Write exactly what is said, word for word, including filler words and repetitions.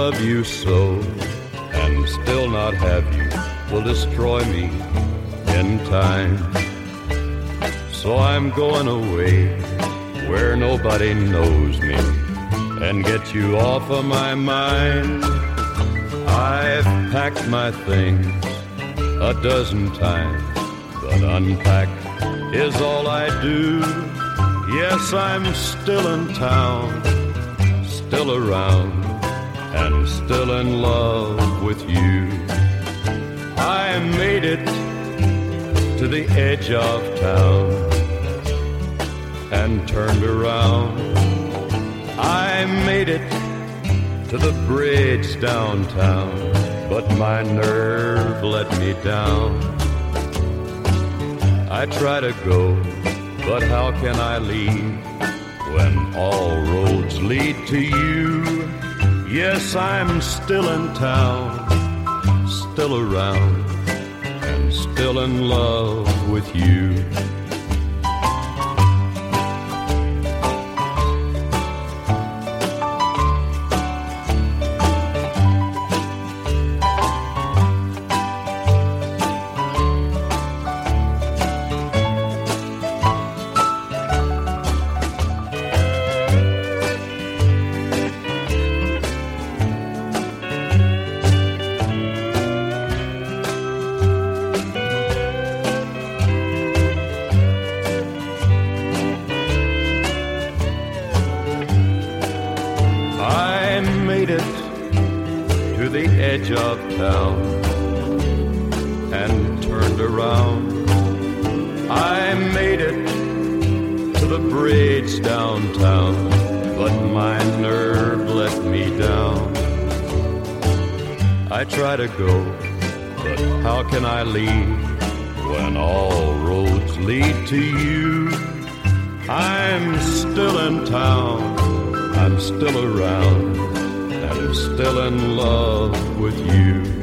love you so, and still not have you will destroy me in time. So I'm going away where nobody knows me and get you off of my mind. I've packed my things a dozen times, but unpack is all I do. Yes, I'm still in town, still around, and still in love with you. I made it to the edge of town and turned around. I made it to the bridge downtown, but my nerve let me down. I try to go, but how can I leave when all roads lead to you? Yes, I'm still in town, still around, and still in love with you. To the edge of town and turned around. I made it to the bridge downtown, but my nerve let me down. I try to go, but how can I leave when all roads lead to you? I'm still in town, I'm still around, I'm still in love with you.